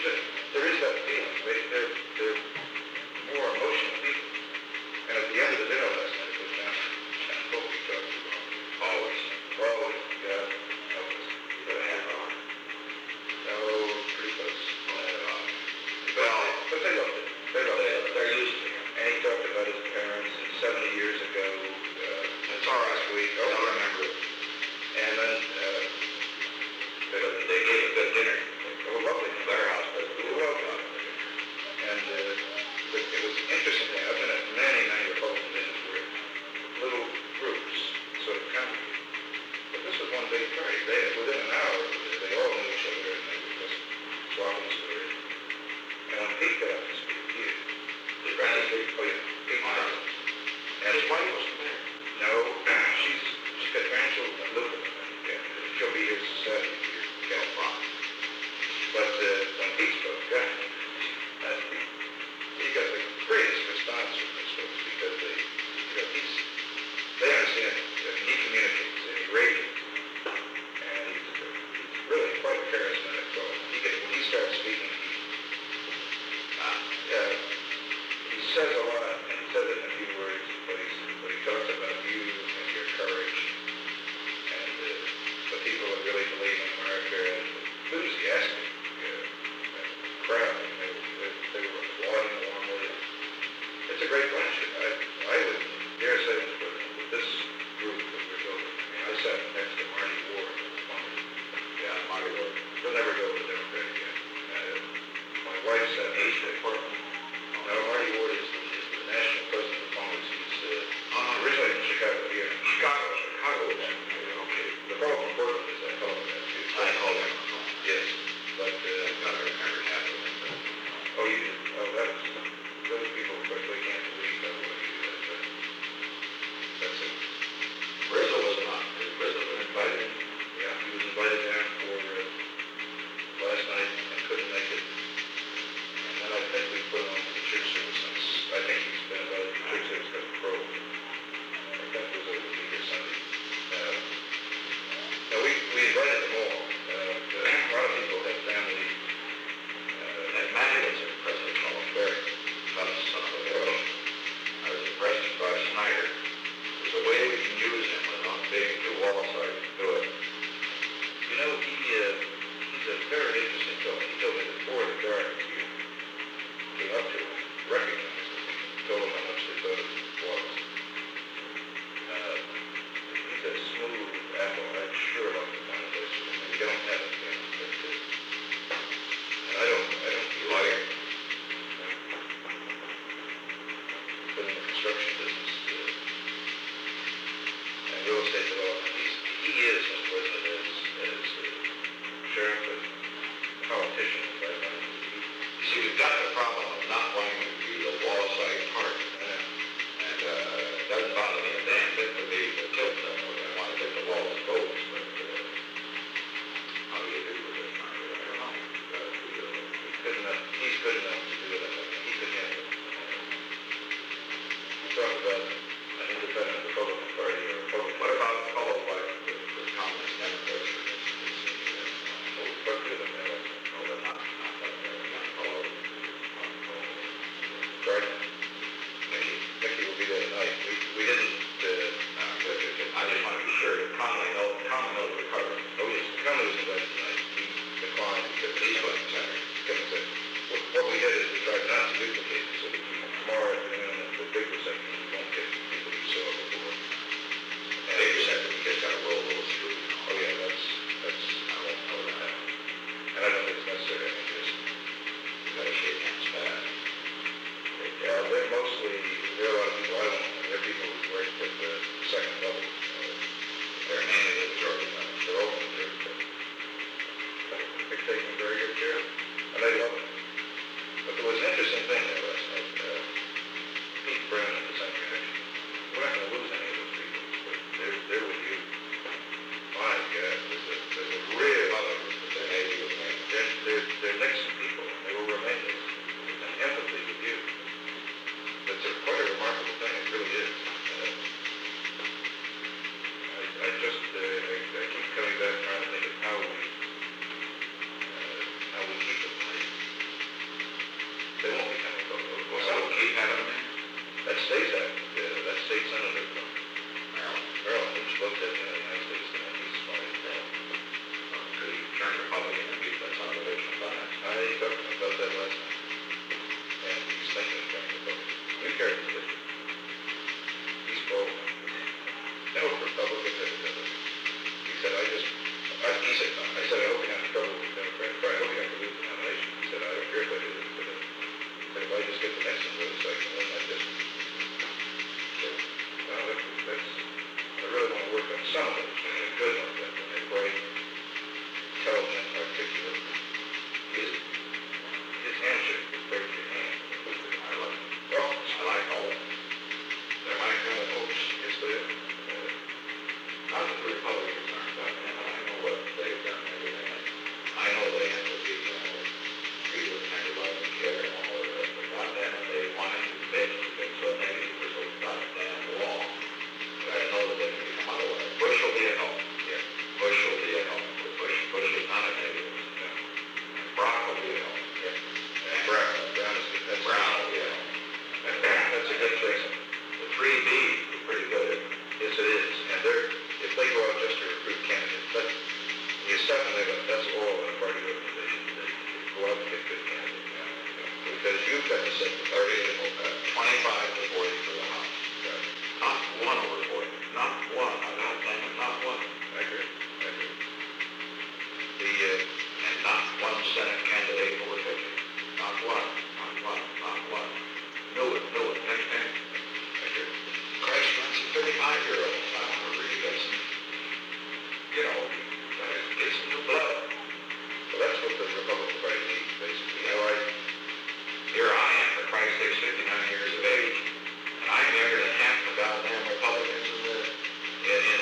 there is that feeling. They're more emotional people. And at the end of the dinner last night, it was down and what we talked about. Always, yeah. You got a half hour. No, pretty close. But they loved it. They're used to it. And he talked about his parents 70 years ago. It's all right. Week. I don't remember it. And then they gave a good dinner. It was lovely. Their house, but it was well done. And it was interesting. I've been at many Republican dinners where little groups sort of congregate. But this was one big party. Within an hour, they all knew each other and they were just swapping stories. And when Pete got up to speak, Pete Myers. And his wife wasn't there. No, she's got grandchildren that live with her. She'll be here Saturday here in California. But when Pete spoke, he got the greatest response from these folks because they understand that he communicates and he radiates. And he's really quite a charismatic fellow. When he starts speaking, he says a lot, and he says it in a few words, but he talks about you and your courage and the people that really believe in America and enthusiastic crowd. They were applauding warmly. It's a great bunch. I would dare say with this group that we're building. I mean, I sat next to Marty Ward. Yeah, Marty Ward. He'll never go to the Democrat again. My wife sat next to Portland. No, Marty Ward is the national president of Congress. He's originally from Chicago here. Chicago. Okay. The fellow from Portland is that fellow that too. I call him. Yes. But I've got to remember half of them. Oh, you did? Oh, those people quickly can't believe that what you do. That's it. Rizzo was not. Rizzo was invited. Yeah, he was invited down for last night and couldn't make it. And then I think we put him on the church service. I think he's been invited to church service because of Pro. I think that was a week or Sunday. No, we invited them all. A lot of people had family. And Manny was impressed with Colin Berry. Son of a girl. I was impressed by Snyder. There's a way we can use him without being too wall-sided to do it. You know, he's a very interesting fellow. He told me that four of the guards came up to him, recognized him, told him how much they thought of his was. He's a smooth apple. I'd sure like to find a place for him. We don't have it yet. And I don't like it. Been in the construction business and real estate development. He is, unfortunately, as sheriff and politician, as I find. You see, we've got the problem of not wanting to be a wall-side party. And it doesn't bother me a damn bit to be the tilt that I want to get the wall exposed, but how do you do with it? I don't know. He's good enough to do it. He could handle it. We talk about an independent Republican Party or Republican. What about followed by the Communist Democrats? What good of them? No, they're not like that. They're not followed. was a good candidate. Because you've got to set the 30 to 25 to 40 for the House. Right. Not one over 40. Not one. I'm not saying not one. I agree. I agree. And not one Senate candidate over 50. Not one. Not one. Not one. No it. No it. Next time. I agree. Christ runs a 35-year-old. I want to really get some, get some new blood. Well, that's what the Republican Party needs, basically. Here I am, for Christ's sake, 59 years of age, and I'm younger than half the goddamn Republicans in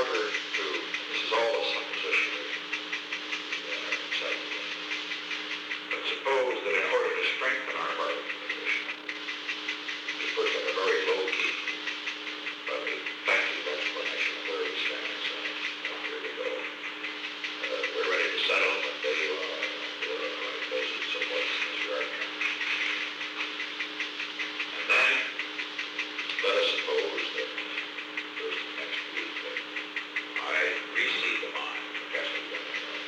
order to, this is all a supposition, but suppose that in order to strengthen our bargaining position, we put in a very low key, but effective explanation of where we stand. So here we go. We're ready to settle, but there you are. We're on the right basis of what's in this regard. And then let us suppose that this next week that I reseed the mine, guessing that I know.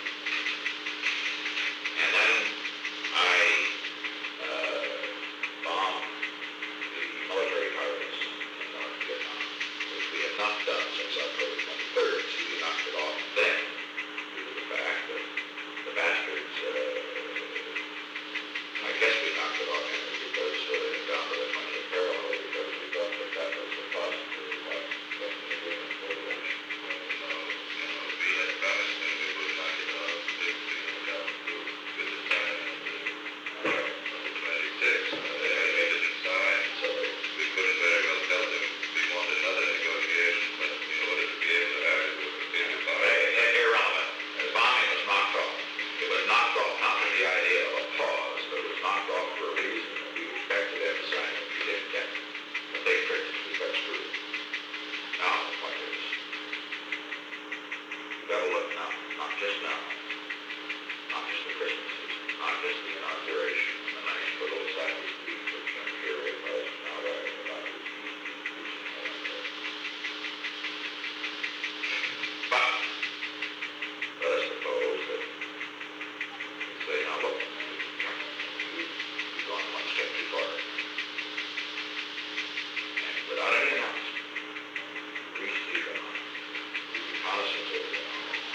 And then I bomb the military targets in North Vietnam, which we have not done since October 23rd. So we knocked it off then, due to the fact that the bastards, I guess we knocked it off because down to the 20th parallel, because we thought that that was the cost of what the agreement for the lunch. If we had promised them we would knock it off if we had gotten through with the time of the 26th. They didn't sign, so we could have very well tell them we want another negotiation, but in order to be able to have it, we would continue to buy it. Irrelevant. The bombing was knocked off. It was knocked off not with the idea of a pause, but it was knocked off for a reason that we expected them to sign if we didn't get it. But they tricked us, we got screwed. Now the point is, we gotta look now, not just now, not just the Christmas season, not just the inauguration, and the nice little Saturday week, which I'm sure it was now writing about it. But let us suppose that we say, now look, we've gone one step too far. And without any announcement, reseed them on, reconnaissance over them,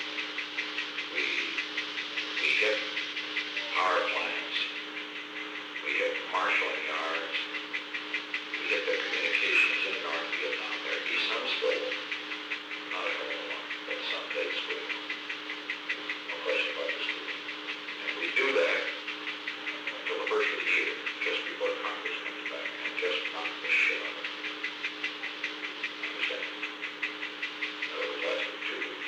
we hit power plants, we hit marshalling yards, we hit the communications in North Vietnam. There'd be some stolen, not a whole lot, but some days with. No question about this. And we do that until the first of the year, just before Congress comes back, and just knock the shit out of it. Understand? In other words, that's for 2 weeks.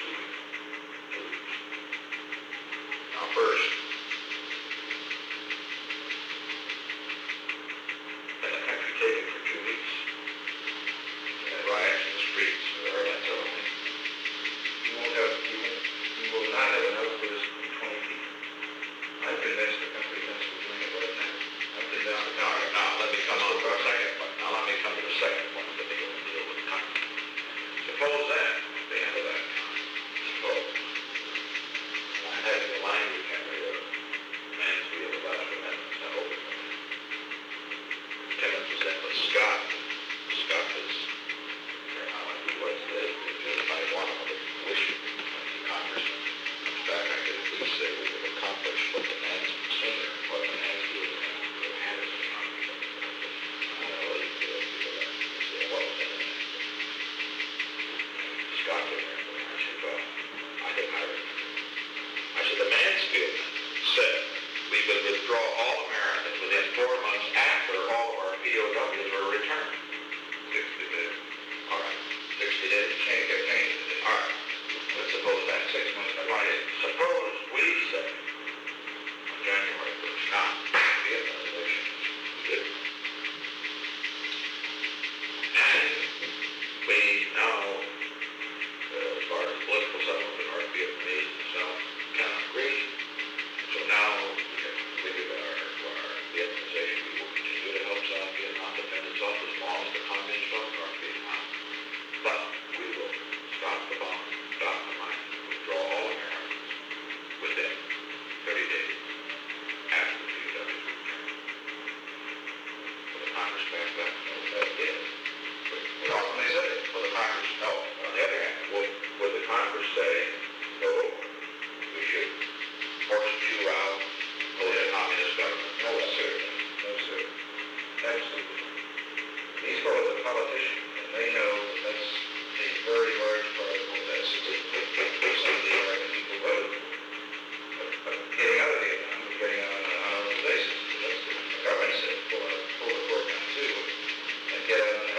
Now first, let the country take it for 2 weeks. And riots in the streets, or that sort of thing. You will not have enough for this 20 people. I'm convinced the country thinks we're doing it right now. I'm convinced. Now, let me come on to the second point. Now, let me come to the second point that they don't deal with Congress. Suppose that, at the end of that time, suppose, I'm having the language, Henry, of Mansfield about amendments and open them. Timmons was in with Scott. Scott was, I don't know who was this, because if I want to wish when the congressman comes back, I could at least say we have accomplished what the Mansfield sooner, what the Mansfield and Anderson accomplished. I don't know what he did after that. He said, what was in the Mansfield? Scott didn't remember. I said, well, I didn't remember. I said, the Mansfield said we would withdraw all Americans within 4 months after all of our POWs were returned. 60 days. All right, 60 days. Can't get changed today. All right, let's suppose that's 6 months. Suppose we say on January 1st, now, Vietnam election, we did. And we now, as far as political settlement, the North Vietnamese and the South cannot agree. So now we have completed our Vietnamization. We will continue to help South Vietnam defend itself as long as the communists stop North Vietnam. But we will stop the bombing, stop the mining, withdraw all Americans within 30 days after the POWs return. Will the Congress back that? No, that did. But often they say, will the Congress, no. On the other hand, would the Congress say, no, we should force you out of the communist government? No, sir. No, sir. Absolutely. These fellows are politicians, and they know that that's a very large part of what that's some of the American people voted for. But getting out of Vietnam was getting out on an honorable basis. That's the government said, pull the cord down too, and get out on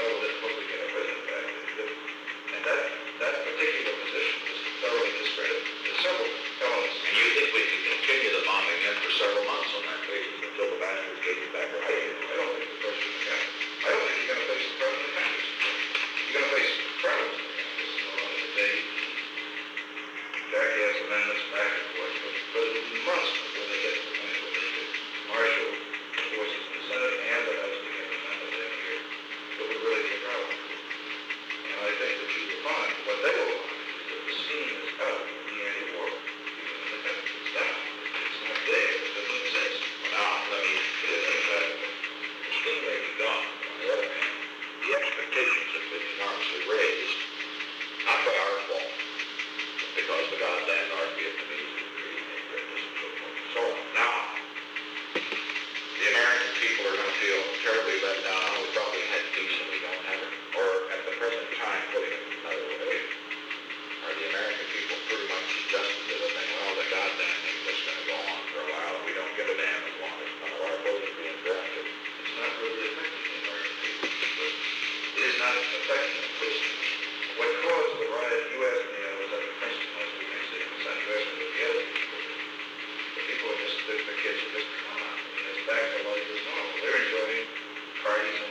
feel terribly let down. We probably had peace and we don't have it. Or at the present time, putting it another way, are the American people pretty much adjusted to the thing, well, the goddamn thing is going to go on for a while. We don't give a damn as long as none of our votes are being drafted. It's not really affecting the American people. It is not affecting them personally. What caused the riot, you asked me, I was at the Princeton last week, I said, it's not you asked me, but the other people. The people are just, the kids are just, come on, it's back to life as normal. They're enjoying parties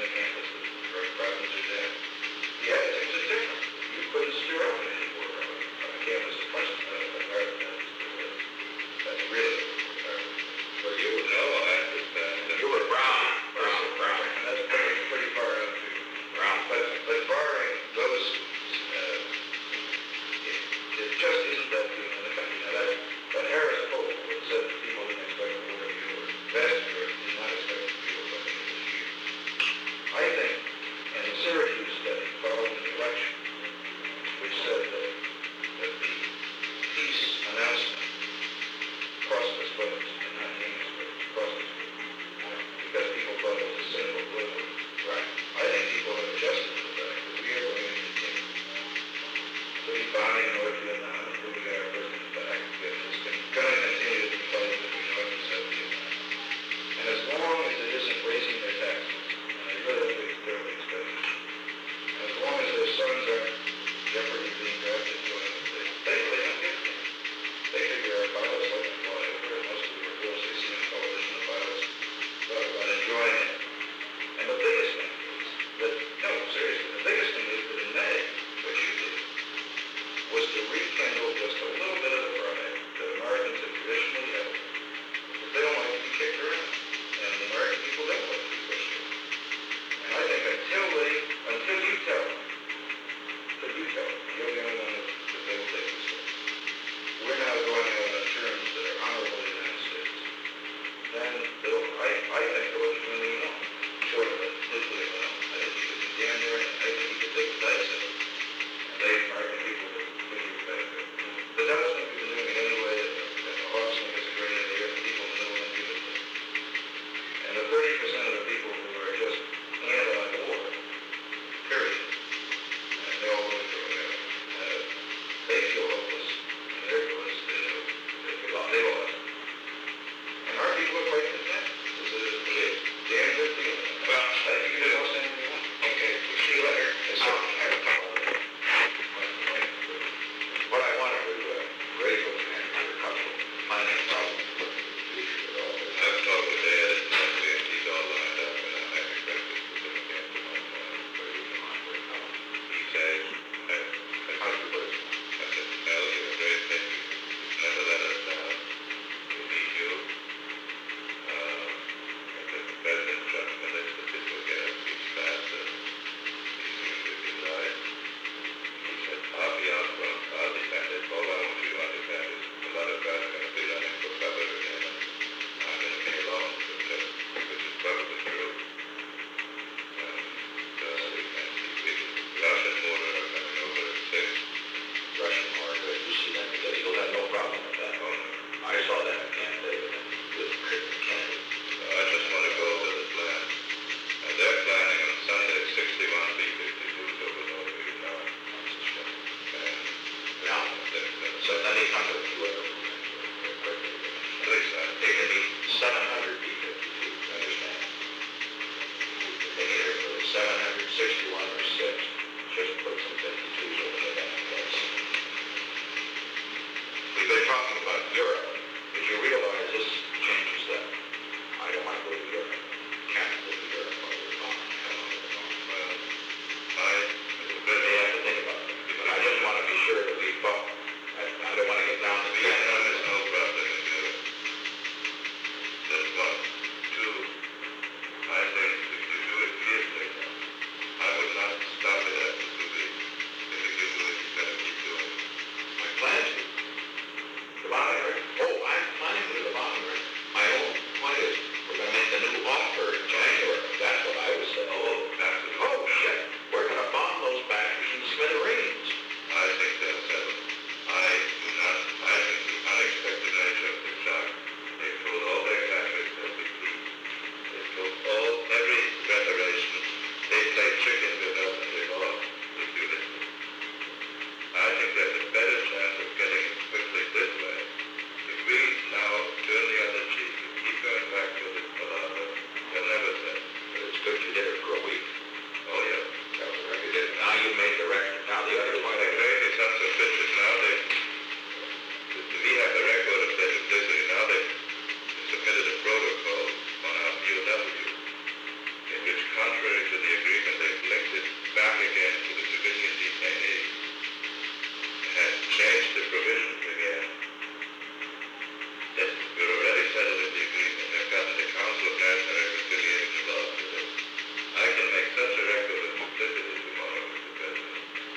you did it for a week. Oh, yeah. That was the record you did. Now you made the record. Now the other Well, point the grade is insufficient now. We have the record of their duplicity now. They submitted a protocol on our POW, in which, contrary to the agreement, they've linked it back again to the civilian detainees and changed the provisions again. That we're already settled in the agreement. They've gotten the Council of National Reconciliation Law for this. I can make such a record of duplicity tomorrow, Mr. President.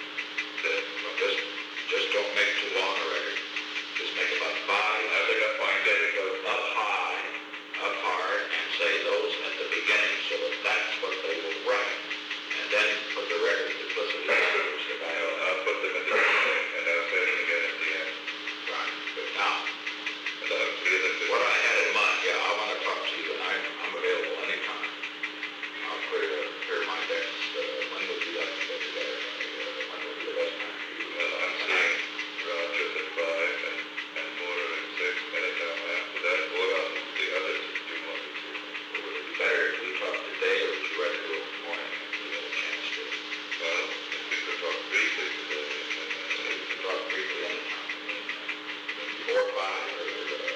just don't make too long a record. Just make about 5. I think I find that it goes Up high, up hard, and say those at the beginning so that that's what they will write. And then put the record of duplicity numbers to back up. I'll put them in the beginning and I'll say them again at the end. Right. But now, And I'll agree that what I had in mind, yeah, I want to talk to you, and I'm available anytime. I'll clear my decks. When would you like to get together? When would be the best time for you? I'm seeing Rogers at 5 and Moore at 6, anytime after that, or on the others if you want to see. Would it be better if we talk today, or would you rather do it in the morning if we get a chance to? Well, if we could talk briefly today, We can talk briefly anytime. 4 or 5, or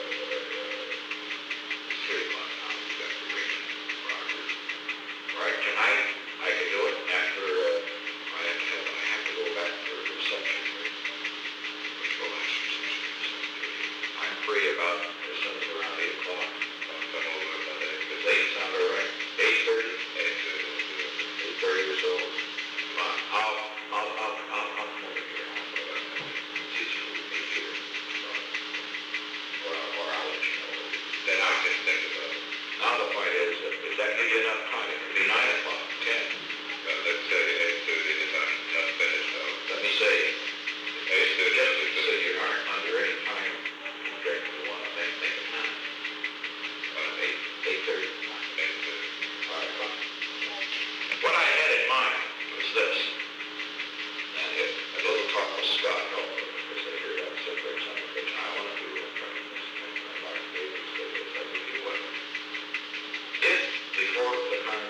3 o'clock now. We've got to reach Rogers. All right, tonight, I can do it after, I have to go back for a reception. Which will last reception. I'm free about, as soon as around 8 o'clock. I'll come over about 8. Does 8 sound all right? 8:30? 8:30 or so. Come on, I'll come over here. It's easier for me here. Or I'll let you know. Then I can think about it. Now the point is, if that gives you enough time, it could be 9 o'clock, 10. Well, let's say 8:30 if I'm not finished now. Let me say, 8:30. just so you aren't under any time constraint, you want to make it 9. 8:30. 8:30. All right, fine. What I had in mind was this, and if a little talk with Scott helped me, because they heard that separate some of which I want to do in terms of this, and Mark Davis did this, I think he would. If before the time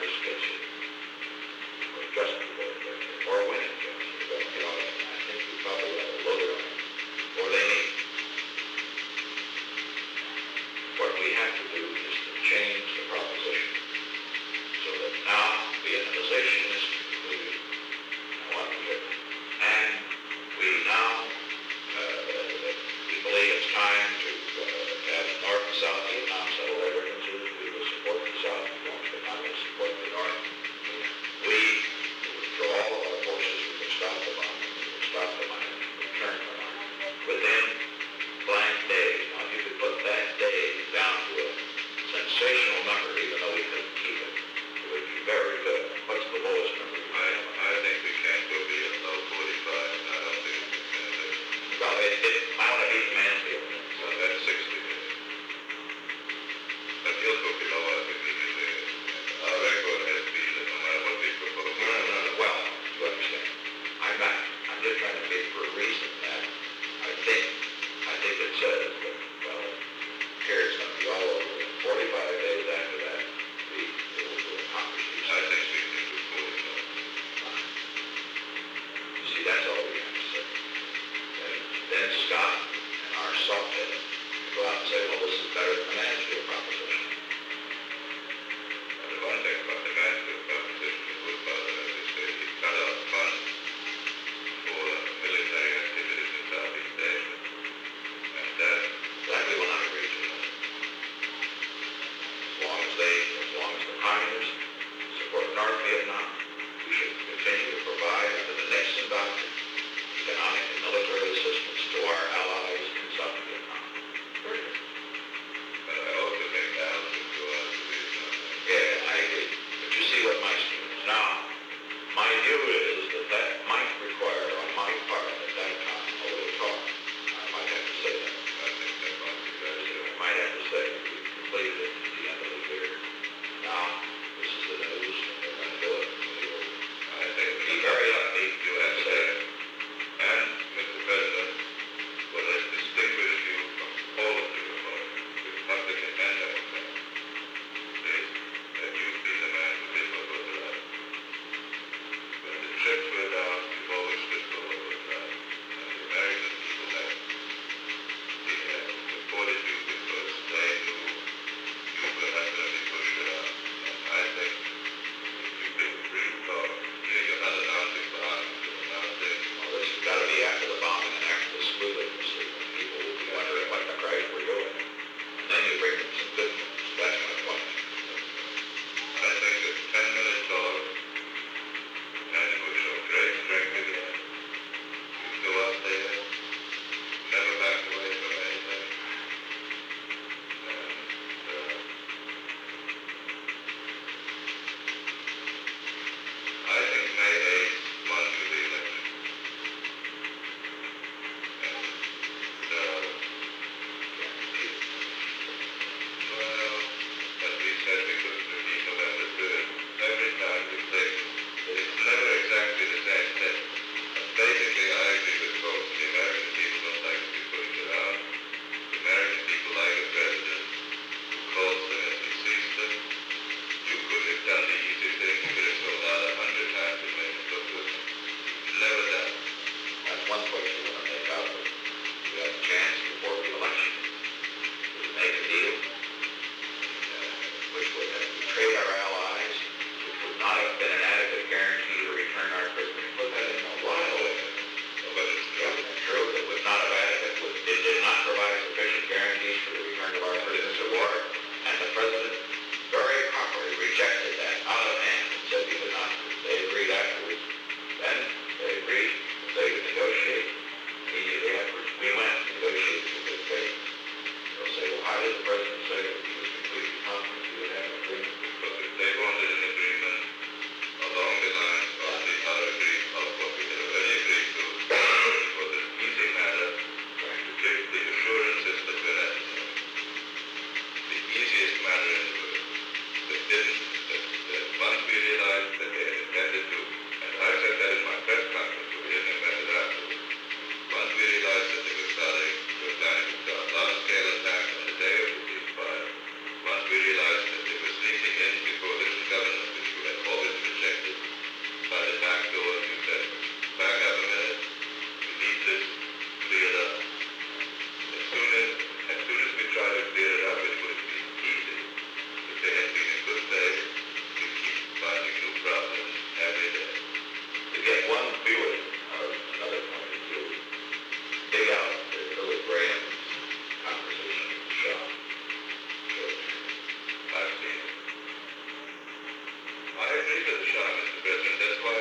business, that's why